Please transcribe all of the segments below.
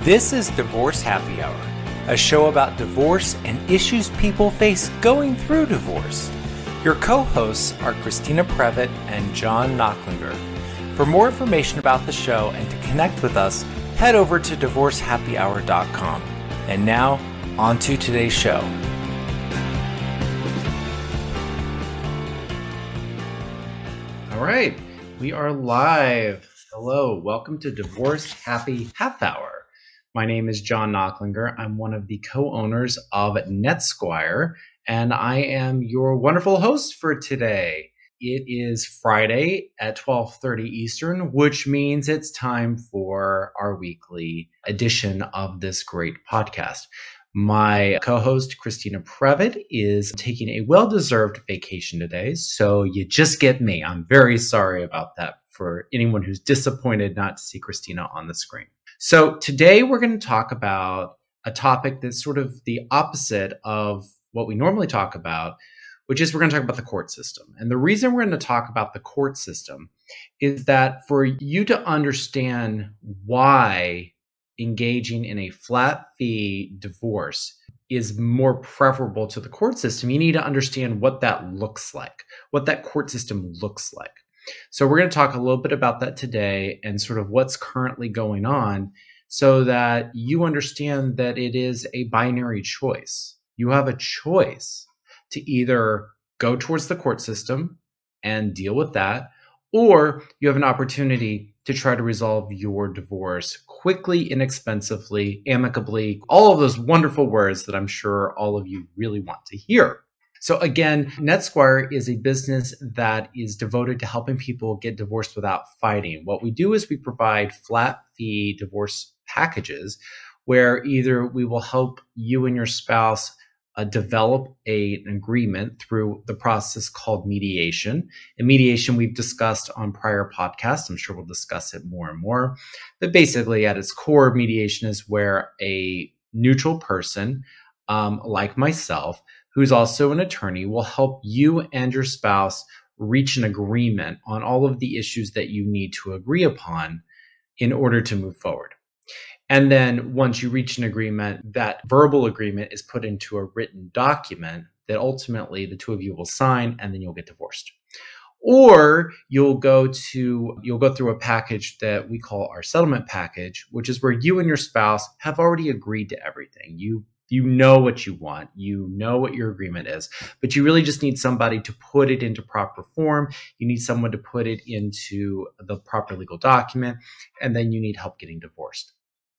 This is Divorce Happy Hour, a show about divorce and issues people face going through divorce. Your co-hosts are Christina Previtt and John Knocklinger. For more information about the show and to connect with us, head over to divorcehappyhour.com. And now, on to today's show. All right, we are live. Hello, welcome to Divorce Happy Half Hour. My name is John Knocklinger. I'm one of the co-owners of NetSquire, and I am your wonderful host for today. It is Friday at 12:30 Eastern, which means it's time for our weekly edition of this great podcast. My co-host, Christina Previtt, is taking a well-deserved vacation today, so you just get me. I'm very sorry about that for anyone who's disappointed not to see Christina on the screen. So today we're going to talk about a topic that's sort of the opposite of what we normally talk about, which is we're going to talk about the court system. And the reason we're going to talk about the court system is that for you to understand why engaging in a flat fee divorce is more preferable to the court system, you need to understand what that looks like, what that court system looks like. So we're going to talk a little bit about that today and sort of what's currently going on so that you understand that it is a binary choice. You have a choice to either go towards the court system and deal with that, or you have an opportunity to try to resolve your divorce quickly, inexpensively, amicably, all of those wonderful words that I'm sure all of you really want to hear. So again, NetSquire is a business that is devoted to helping people get divorced without fighting. What we do is we provide flat fee divorce packages where either we will help you and your spouse develop an agreement through the process called mediation. And mediation we've discussed on prior podcasts. I'm sure we'll discuss it more and more. But basically at its core, mediation is where a neutral person like myself, who's also an attorney, will help you and your spouse reach an agreement on all of the issues that you need to agree upon in order to move forward. And then once you reach an agreement, that verbal agreement is put into a written document that ultimately the two of you will sign, and then you'll get divorced. Or you'll go through a package that we call our settlement package, which is where you and your spouse have already agreed to everything. You know what you want, you know what your agreement is, but you really just need somebody to put it into proper form. You need someone to put it into the proper legal document, and then you need help getting divorced.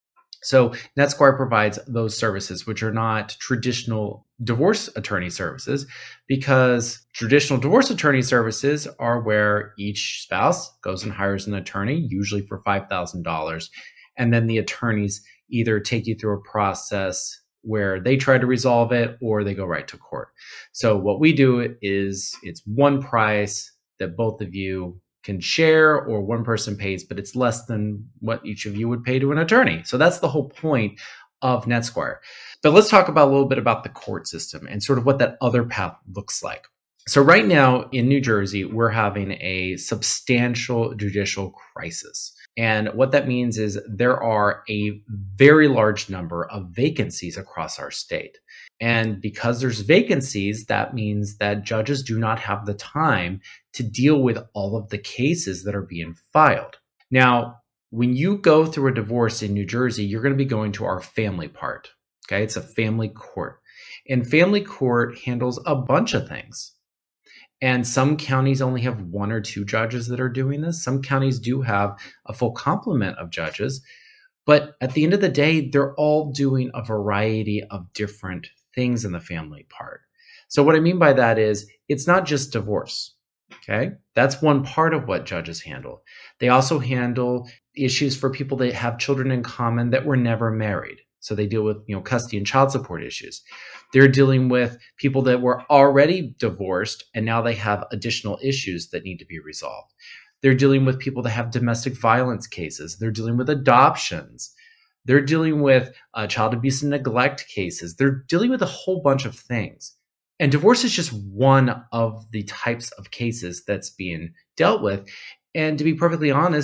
So NetSquire provides those services, which are not traditional divorce attorney services, because traditional divorce attorney services are where each spouse goes and hires an attorney, usually for $5,000. And then the attorneys either take you through a process where they try to resolve it or they go right to court. So what we do is it's one price that both of you can share, or one person pays, but it's less than what each of you would pay to an attorney. So that's the whole point of NetSquire. But let's talk about a little bit about the court system and sort of what that other path looks like. So right now in New Jersey, we're having a substantial judicial crisis. And what that means is there are a very large number of vacancies across our state. And because there's vacancies, that means that judges do not have the time to deal with all of the cases that are being filed. Now, when you go through a divorce in New Jersey, you're going to be going to our family part. Okay, it's a family court. And family court handles a bunch of things. And some counties only have one or two judges that are doing this. Some counties do have a full complement of judges. But at the end of the day, they're all doing a variety of different things in the family part. So what I mean by that is it's not just divorce. Okay, that's one part of what judges handle. They also handle issues for people that have children in common that were never married. So they deal with, custody and child support issues. They're dealing with people that were already divorced and now they have additional issues that need to be resolved. They're dealing with people that have domestic violence cases. They're dealing with adoptions. They're dealing with child abuse and neglect cases. They're dealing with a whole bunch of things. And divorce is just one of the types of cases that's being dealt with. And to be perfectly honest,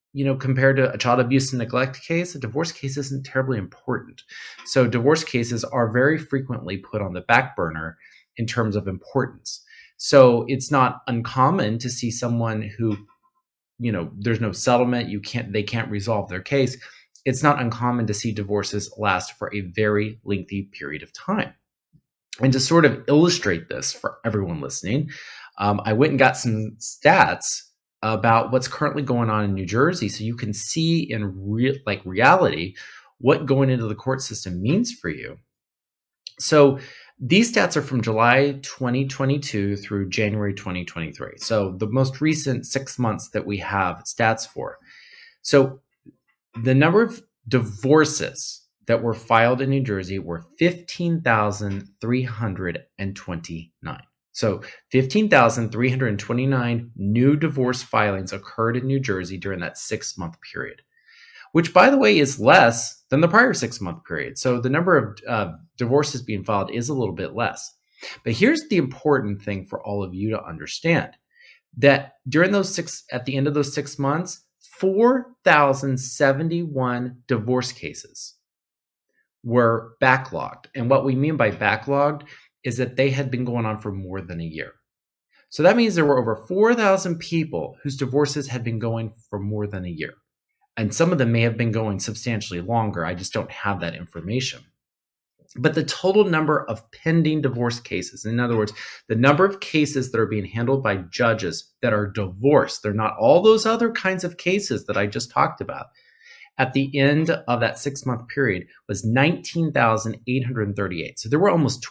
compared to a child abuse and neglect case, a divorce case isn't terribly important. So divorce cases are very frequently put on the back burner in terms of importance. So it's not uncommon to see someone who, there's no settlement, they can't resolve their case. It's not uncommon to see divorces last for a very lengthy period of time. And to sort of illustrate this for everyone listening, I went and got some stats about what's currently going on in New Jersey, so you can see in reality what going into the court system means for you. So these stats are from July 2022 through January 2023. So the most recent 6 months that we have stats for. So the number of divorces that were filed in New Jersey were 15,329. So 15,329 new divorce filings occurred in New Jersey during that 6-month period, which, by the way, is less than the prior 6-month period. So the number of divorces being filed is a little bit less. But here's the important thing for all of you to understand, that during at the end of those 6 months, 4,071 divorce cases were backlogged. And what we mean by backlogged is that they had been going on for more than a year. So that means there were over 4,000 people whose divorces had been going for more than a year. And some of them may have been going substantially longer. I just don't have that information. But the total number of pending divorce cases, in other words, the number of cases that are being handled by judges that are divorced, they're not all those other kinds of cases that I just talked about, at the end of that 6-month period was 19,838. So there were almost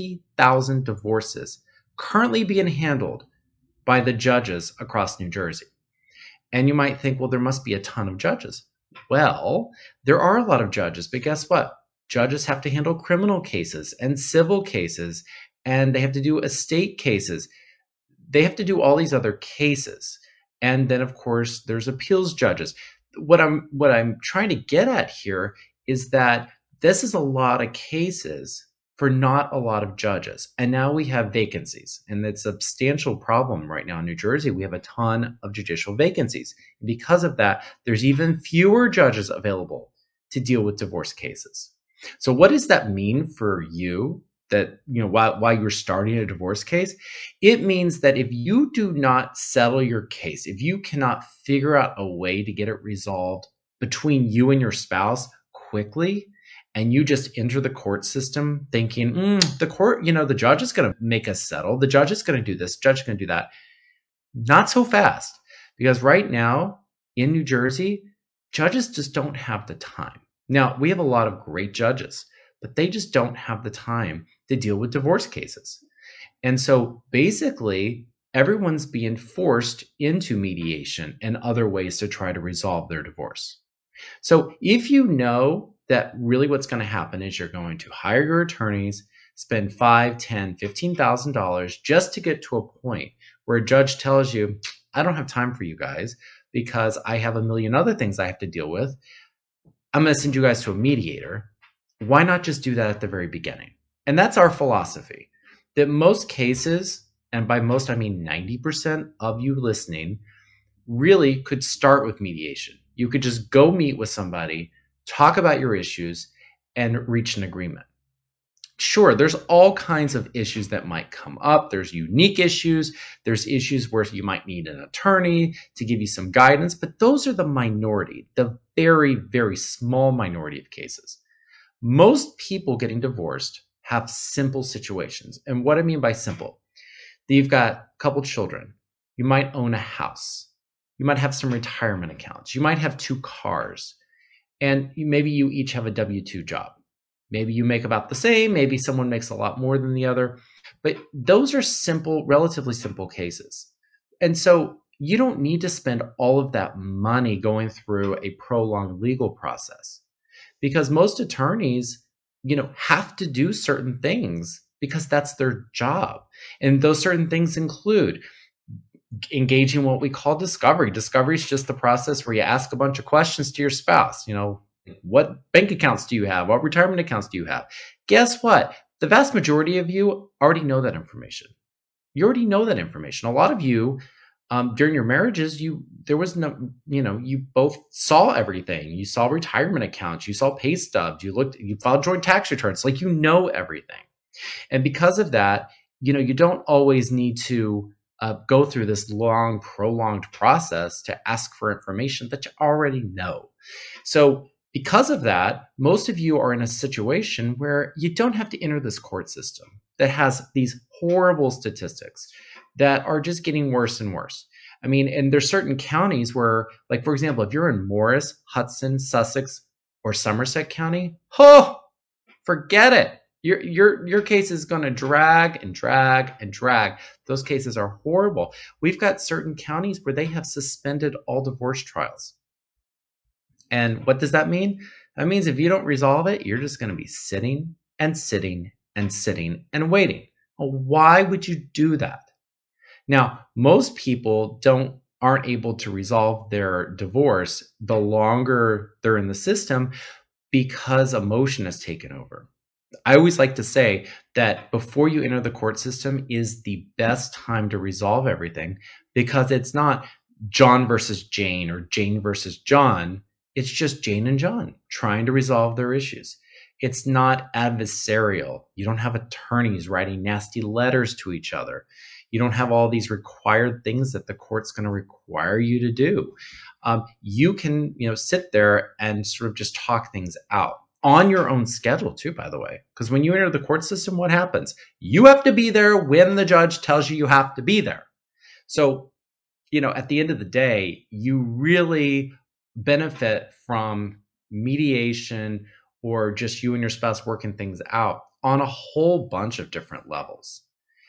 20,000 divorces currently being handled by the judges across New Jersey. And you might think, well, there must be a ton of judges. Well, there are a lot of judges, but guess what? Judges have to handle criminal cases and civil cases, and they have to do estate cases. They have to do all these other cases. And then, of course, there's appeals judges. What I'm trying to get at here is that this is a lot of cases for not a lot of judges. And now we have vacancies, and it's a substantial problem right now in New Jersey. We have a ton of judicial vacancies. And because of that, there's even fewer judges available to deal with divorce cases. So what does that mean for you? That, while you're starting a divorce case, it means that if you do not settle your case, if you cannot figure out a way to get it resolved between you and your spouse quickly, and you just enter the court system thinking, the court, the judge is going to make us settle, the judge is going to do this, the judge is going to do that. Not so fast, because right now in New Jersey, judges just don't have the time. Now, we have a lot of great judges, but they just don't have the time to deal with divorce cases. And so basically, everyone's being forced into mediation and other ways to try to resolve their divorce. So if you know that really what's going to happen is you're going to hire your attorneys, spend $5,000, $10,000, $15,000 just to get to a point where a judge tells you, I don't have time for you guys because I have a million other things I have to deal with. I'm going to send you guys to a mediator. Why not just do that at the very beginning? And that's our philosophy, that most cases, and by most I mean 90% of you listening, really could start with mediation. You could just go meet with somebody, talk about your issues, and reach an agreement. Sure, there's all kinds of issues that might come up. There's unique issues. There's issues where you might need an attorney to give you some guidance, but those are the minority, the very, very small minority of cases. Most people getting divorced have simple situations. And what I mean by simple, you've got a couple children. You might own a house. You might have some retirement accounts. You might have 2 cars. And maybe you each have a W-2 job. Maybe you make about the same. Maybe someone makes a lot more than the other. But those are simple, relatively simple cases. And so you don't need to spend all of that money going through a prolonged legal process, because most attorneys, have to do certain things because that's their job. And those certain things include engaging what we call discovery. Discovery is just the process where you ask a bunch of questions to your spouse. What bank accounts do you have? What retirement accounts do you have? Guess what? The vast majority of you already know that information. You already know that information. A lot of you During your marriages, there was no, you both saw everything. You saw retirement accounts, you saw pay stubs, you filed joint tax returns, like everything. And because of that, you don't always need to go through this long, prolonged process to ask for information that you already know. So, because of that, most of you are in a situation where you don't have to enter this court system that has these horrible statistics that are just getting worse and worse. I mean, and there's certain counties where, like, for example, if you're in Morris, Hudson, Sussex, or Somerset County, forget it. Your case is going to drag and drag and drag. Those cases are horrible. We've got certain counties where they have suspended all divorce trials. And what does that mean? That means if you don't resolve it, you're just going to be sitting and sitting and sitting and waiting. Well, why would you do that? Now, most people aren't able to resolve their divorce the longer they're in the system because emotion has taken over. I always like to say that before you enter the court system is the best time to resolve everything, because it's not John versus Jane or Jane versus John. It's just Jane and John trying to resolve their issues. It's not adversarial. You don't have attorneys writing nasty letters to each other. You don't have all these required things that the court's going to require you to do. You can, sit there and sort of just talk things out on your own schedule too, by the way. Because when you enter the court system, what happens? You have to be there when the judge tells you have to be there. So, at the end of the day, you really benefit from mediation or just you and your spouse working things out on a whole bunch of different levels.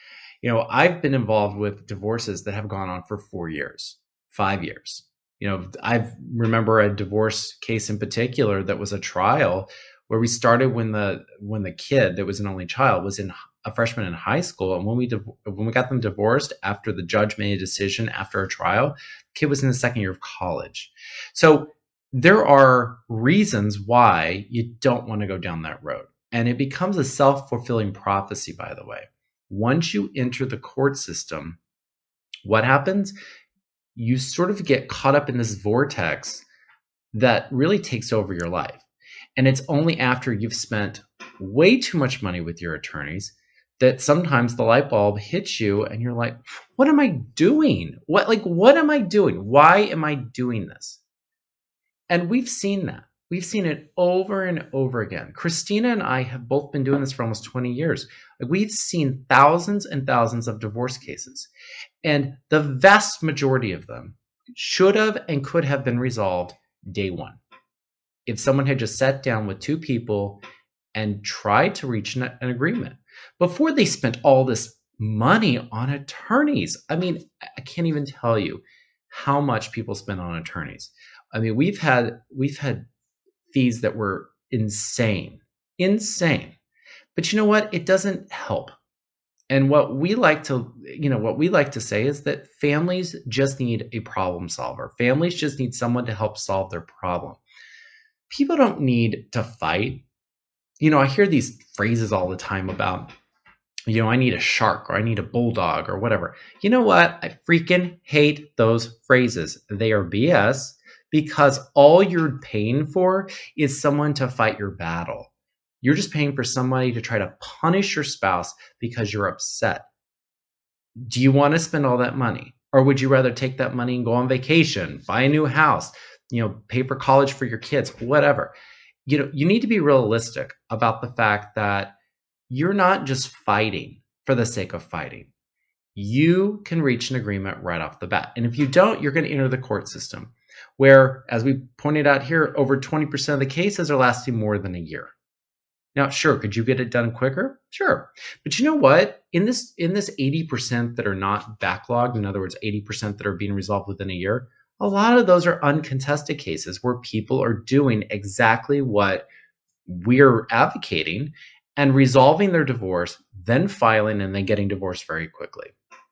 I've been involved with divorces that have gone on for 4 years, 5 years. I remember a divorce case in particular that was a trial where we started when the kid that was an only child was a freshman in high school, and when we got them divorced after the judge made a decision after a trial, the kid was in the second year of college. So there are reasons why you don't want to go down that road, and it becomes a self-fulfilling prophecy. By the way, once you enter the court system, what happens? You sort of get caught up in this vortex that really takes over your life. And it's only after you've spent way too much money with your attorneys that sometimes the light bulb hits you and you're like, what am I doing? What am I doing? Why am I doing this? And we've seen that. We've seen it over and over again. Christina and I have both been doing this for almost 20 years. We've seen thousands and thousands of divorce cases. And the vast majority of them should have and could have been resolved day one. If someone had just sat down with two people and tried to reach an agreement before they spent all this money on attorneys. I mean, I can't even tell you how much people spend on attorneys. I mean, we've had fees that were insane. But you know what? It doesn't help. And what we like to say is that families just need a problem solver. Families just need someone to help solve their problem. People don't need to fight. I hear these phrases all the time about, I need a shark or I need a bulldog or whatever. You know what? I freaking hate those phrases. They are BS, because all you're paying for is someone to fight your battle. You're just paying for somebody to try to punish your spouse because you're upset. Do you want to spend all that money? Or would you rather take that money and go on vacation, buy a new house, pay for college for your kids, whatever? You need to be realistic about the fact that you're not just fighting for the sake of fighting. You can reach an agreement right off the bat. And if you don't, you're going to enter the court system, where, as we pointed out here, over 20% of the cases are lasting more than a year. Now, sure, could you get it done quicker? Sure. But you know what? In this 80% that are not backlogged, in other words, 80% that are being resolved within a year, a lot of those are uncontested cases where people are doing exactly what we're advocating and resolving their divorce, then filing, and then getting divorced very quickly.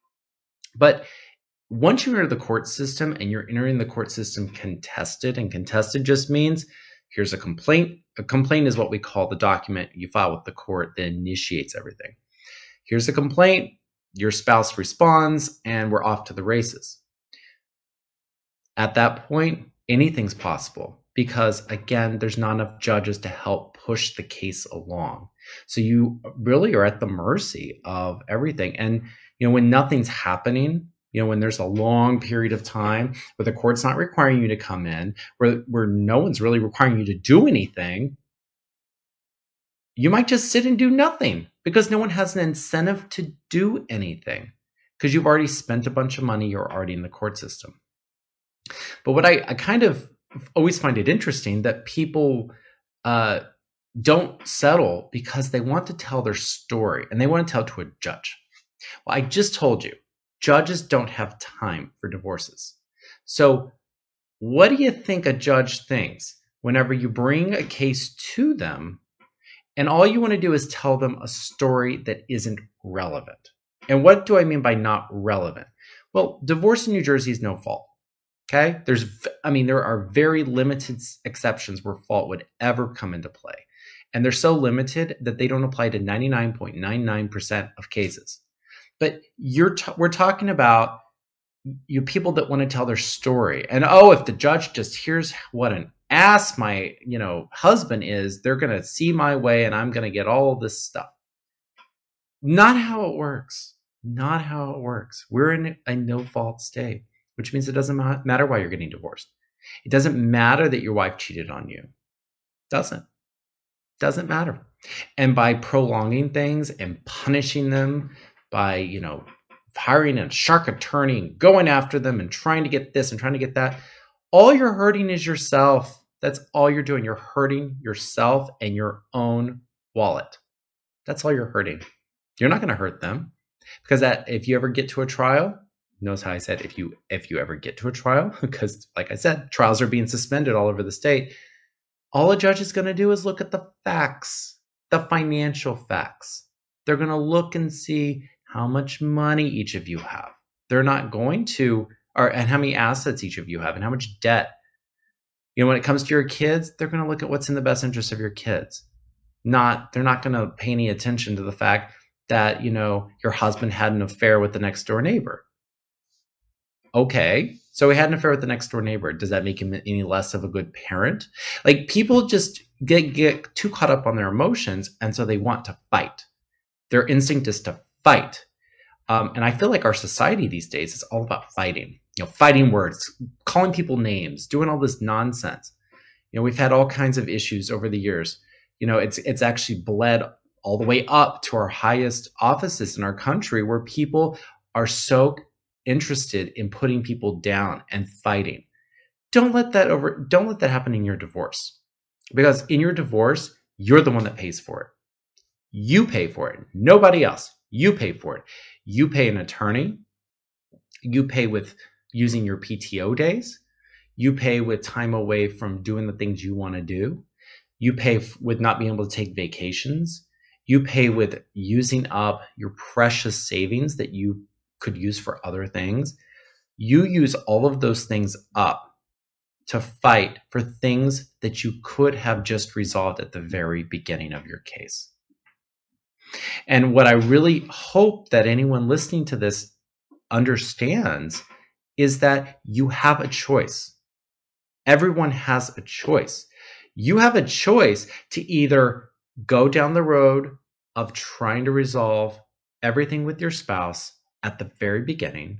But once you enter the court system and you're entering the court system contested, and contested just means here's a complaint. A complaint is what we call the document you file with the court that initiates everything. Here's a complaint, your spouse responds, and we're off to the races. At that point, anything's possible because, again, there's not enough judges to help push the case along. So you really are at the mercy of everything. And, when nothing's happening, when there's a long period of time where the court's not requiring you to come in, where no one's really requiring you to do anything, you might just sit and do nothing because no one has an incentive to do anything because you've already spent a bunch of money. You're already in the court system. But what I kind of always find it interesting that people don't settle because they want to tell their story and they want to tell it to a judge. Well, I just told you, judges don't have time for divorces. So what do you think a judge thinks whenever you bring a case to them and all you want to do is tell them a story that isn't relevant? And what do I mean by not relevant? Well, divorce in New Jersey is no fault. Okay? There are very limited exceptions where fault would ever come into play. And they're so limited that they don't apply to 99.99% of cases. But we're talking about you people that want to tell their story. And if the judge just hears what an ass my, husband is, they're going to see my way and I'm going to get all this stuff. Not how it works. Not how it works. We're in a no-fault state, which means it doesn't matter why you're getting divorced. It doesn't matter that your wife cheated on you. Doesn't matter. And by prolonging things and punishing them by, hiring a shark attorney and going after them and trying to get this and trying to get that, all you're hurting is yourself. That's all you're doing. You're hurting yourself and your own wallet. That's all you're hurting. You're not going to hurt them because if you ever get to a trial, notice how I said if you ever get to a trial, because like I said, trials are being suspended all over the state. All a judge is going to do is look at the facts, the financial facts. They're going to look and see how much money each of you have. They're not going to, and how many assets each of you have and how much debt. When it comes to your kids, they're going to look at what's in the best interest of your kids. They're not going to pay any attention to the fact that, your husband had an affair with the next door neighbor. Okay, so he had an affair with the next door neighbor. Does that make him any less of a good parent? Like, people just get too caught up on their emotions, and so they want to fight. Their instinct is to fight. And I feel like our society these days is all about fighting. Fighting words, calling people names, doing all this nonsense. We've had all kinds of issues over the years. It's actually bled all the way up to our highest offices in our country where people are so interested in putting people down and fighting. Don't let that happen in your divorce. Because in your divorce, you're the one that pays for it. You pay for it. Nobody else. You pay for it. You pay an attorney. You pay with using your PTO days. You pay with time away from doing the things you want to do. You pay with not being able to take vacations. You pay with using up your precious savings that you could use for other things. You use all of those things up to fight for things that you could have just resolved at the very beginning of your case. And what I really hope that anyone listening to this understands is that you have a choice. Everyone has a choice. You have a choice to either go down the road of trying to resolve everything with your spouse at the very beginning,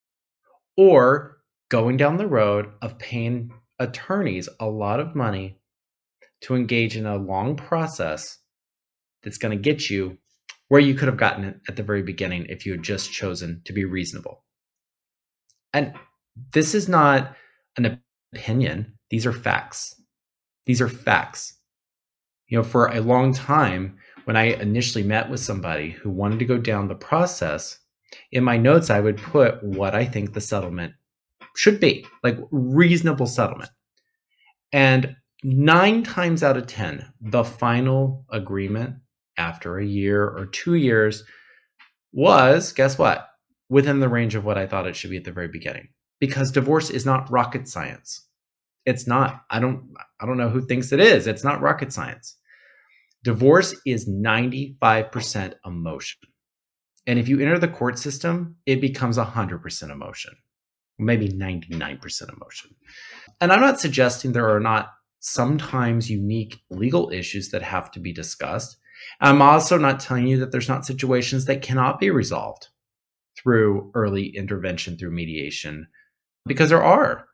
or going down the road of paying attorneys a lot of money to engage in a long process that's going to get you where you could have gotten it at the very beginning if you had just chosen to be reasonable. And this is not an opinion. These are facts. These are facts. For a long time, when I initially met with somebody who wanted to go down the process, in my notes, I would put what I think the settlement should be, like reasonable settlement. And 9 times out of 10, the final agreement after a year or 2 years was, guess what? Within the range of what I thought it should be at the very beginning. Because divorce is not rocket science. It's not. I don't know who thinks it is. It's not rocket science. Divorce is 95% emotion. And if you enter the court system, it becomes 100% emotion. maybe 99% emotion. And I'm not suggesting there are not sometimes unique legal issues that have to be discussed. I'm also not telling you that there's not situations that cannot be resolved through early intervention, through mediation, because there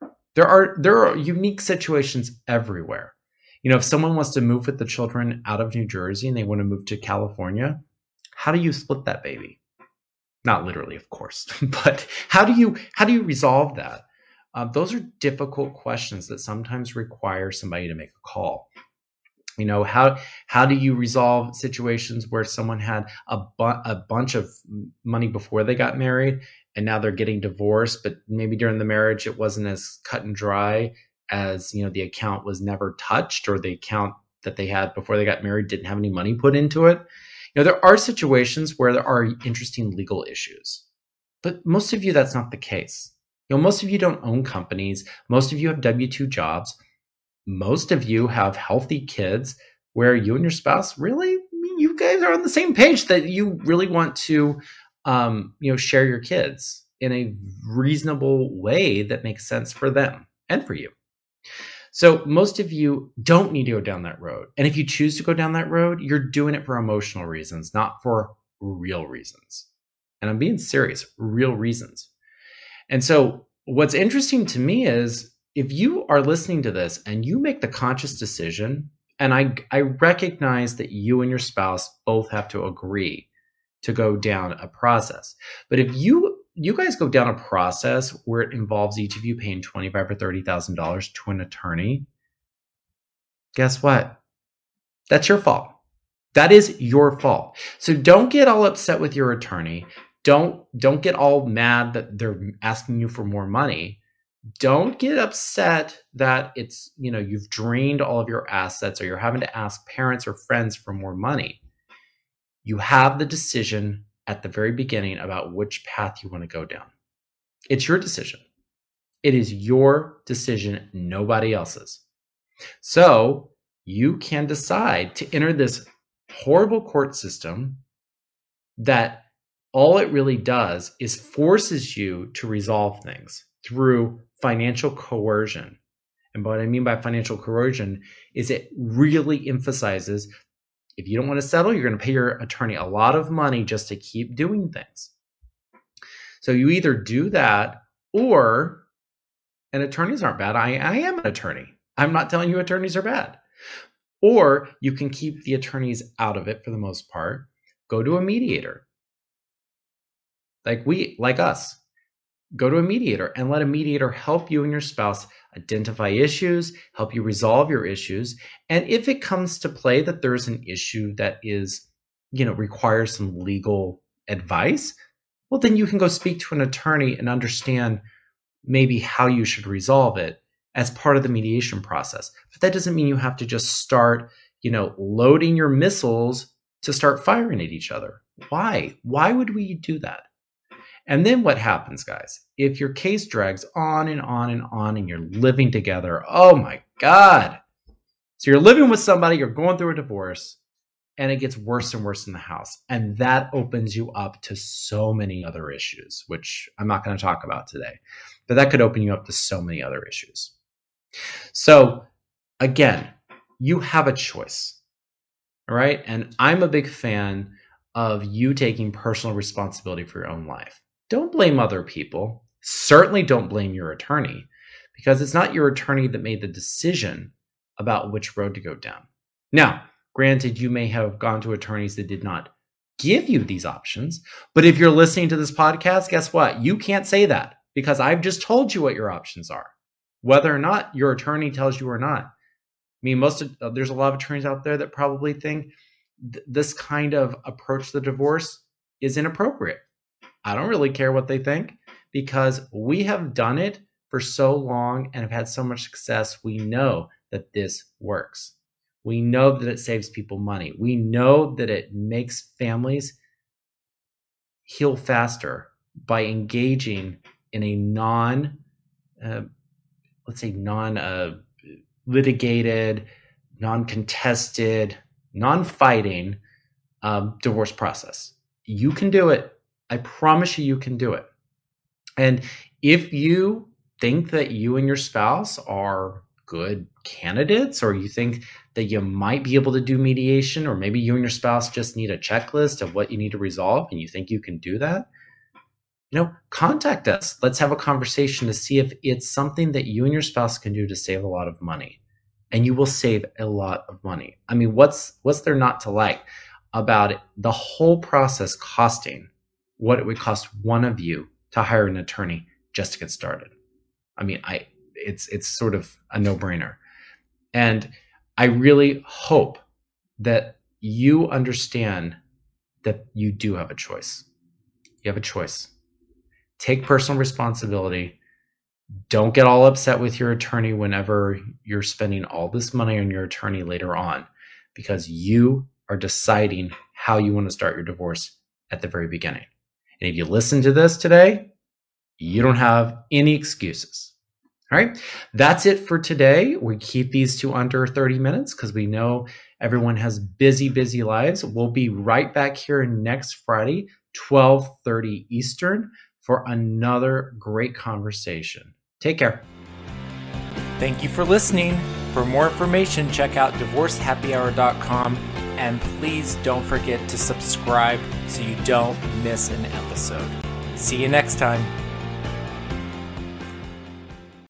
are unique situations everywhere. If someone wants to move with the children out of New Jersey and they want to move to California, how do you split that baby? Not literally, of course, but how do you resolve that? Those are difficult questions that sometimes require somebody to make a call. How do you resolve situations where someone had a bunch of money before they got married and now they're getting divorced, but maybe during the marriage it wasn't as cut and dry as, the account was never touched, or the account that they had before they got married didn't have any money put into it. There are situations where there are interesting legal issues, but most of you, that's not the case. Most of you don't own companies. Most of you have W-2 jobs. Most of you have healthy kids where you and your spouse really, you guys are on the same page that you really want to, share your kids in a reasonable way that makes sense for them and for you. So most of you don't need to go down that road. And if you choose to go down that road, you're doing it for emotional reasons, not for real reasons. And I'm being serious, real reasons. And so what's interesting to me is if you are listening to this and you make the conscious decision, and I recognize that you and your spouse both have to agree to go down a process. But if you guys go down a process where it involves each of you paying $25,000 or $30,000 to an attorney, guess what? That's your fault. That is your fault. So don't get all upset with your attorney. Don't get all mad that they're asking you for more money. Don't get upset that it's, you've drained all of your assets or you're having to ask parents or friends for more money. You have the decision at the very beginning about which path you want to go down. It's your decision. It is your decision, nobody else's. So you can decide to enter this horrible court system that all it really does is forces you to resolve things through financial coercion. And what I mean by financial coercion is it really emphasizes if you don't want to settle, you're going to pay your attorney a lot of money just to keep doing things. So you either do that, or, and attorneys aren't bad. I am an attorney. I'm not telling you attorneys are bad. Or you can keep the attorneys out of it for the most part. Go to a mediator. Like us. Go to a mediator and let a mediator help you and your spouse identify issues, help you resolve your issues. And if it comes to play that there's an issue that is, requires some legal advice, well, then you can go speak to an attorney and understand maybe how you should resolve it as part of the mediation process. But that doesn't mean you have to just start, loading your missiles to start firing at each other. Why? Why would we do that? And then what happens, guys? If your case drags on and on and on and you're living together, oh my God. So you're living with somebody, you're going through a divorce, and it gets worse and worse in the house. And that opens you up to so many other issues, which I'm not going to talk about today. But that could open you up to so many other issues. So again, you have a choice. All right? And I'm a big fan of you taking personal responsibility for your own life. Don't blame other people. Certainly don't blame your attorney, because it's not your attorney that made the decision about which road to go down. Now, granted, you may have gone to attorneys that did not give you these options, but if you're listening to this podcast, guess what? You can't say that because I've just told you what your options are, whether or not your attorney tells you or not. I mean, there's a lot of attorneys out there that probably think this kind of approach to the divorce is inappropriate. I don't really care what they think because we have done it for so long and have had so much success. We know that this works. We know that it saves people money. We know that it makes families heal faster by engaging in a non-litigated, non-contested, non-fighting divorce process. You can do it. I promise you can do it. And If you think that you and your spouse are good candidates, or you think that you might be able to do mediation, or maybe you and your spouse just need a checklist of what you need to resolve and you think you can do that, contact us. Let's have a conversation to see if it's something that you and your spouse can do to save a lot of money. And you will save a lot of money. I mean, what's there not to like about it? The whole process costing what it would cost one of you to hire an attorney just to get started. I mean, it's sort of a no-brainer. And I really hope that you understand that you do have a choice. You have a choice. Take personal responsibility. Don't get all upset with your attorney whenever you're spending all this money on your attorney later on, because you are deciding how you want to start your divorce at the very beginning. And if you listen to this today, you don't have any excuses. All right, that's it for today. We keep these to under 30 minutes because we know everyone has busy lives. We'll be right back here next Friday, 12:30 Eastern, for another great conversation. Take care. Thank you for listening. For more information, check out divorcehappyhour.com, and please don't forget to subscribe so you don't miss an episode. See you next time.